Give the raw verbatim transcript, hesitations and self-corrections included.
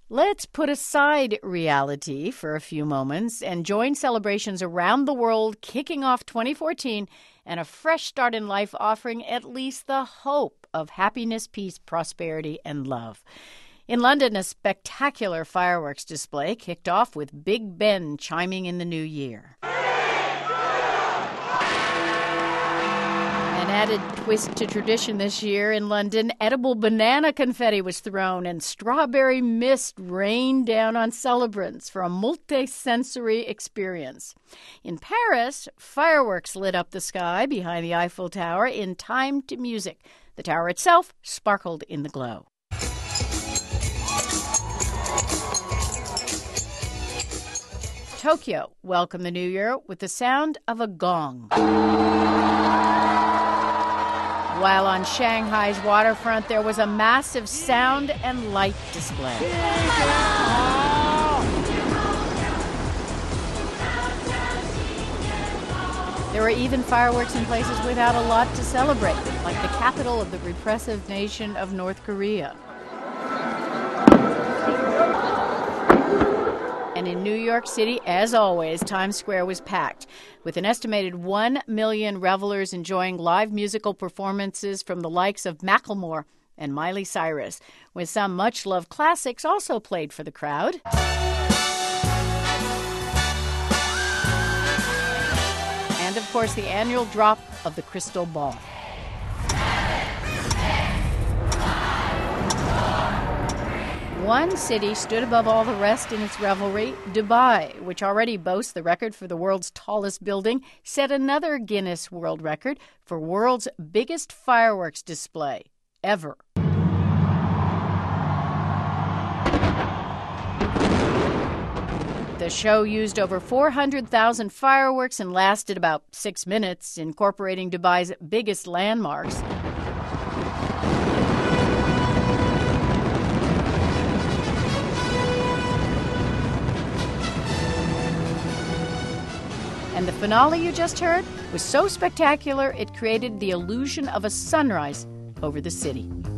Let's put aside reality for a few moments and join celebrations around the world kicking off twenty fourteen and a fresh start in life offering at least the hope of happiness, peace, prosperity, and love. In London, a spectacular fireworks display kicked off with Big Ben chiming in the new year. An added twist to tradition this year in London, edible banana confetti was thrown and strawberry mist rained down on celebrants for a multi-sensory experience. In Paris, fireworks lit up the sky behind the Eiffel Tower in time to music. The tower itself sparkled in the glow. Tokyo welcomed the new year with the sound of a gong. While on Shanghai's waterfront, there was a massive sound and light display. There were even fireworks in places without a lot to celebrate, like the capital of the repressive nation of North Korea. And in New York City, as always, Times Square was packed, with an estimated one million revelers enjoying live musical performances from the likes of Macklemore and Miley Cyrus, with some much-loved classics also played for the crowd. And, of course, the annual drop of the crystal ball. One city stood above all the rest in its revelry. Dubai, which already boasts the record for the world's tallest building, set another Guinness World Record for world's biggest fireworks display ever. The show used over four hundred thousand fireworks and lasted about six minutes, incorporating Dubai's biggest landmarks. And the finale you just heard was so spectacular it created the illusion of a sunrise over the city.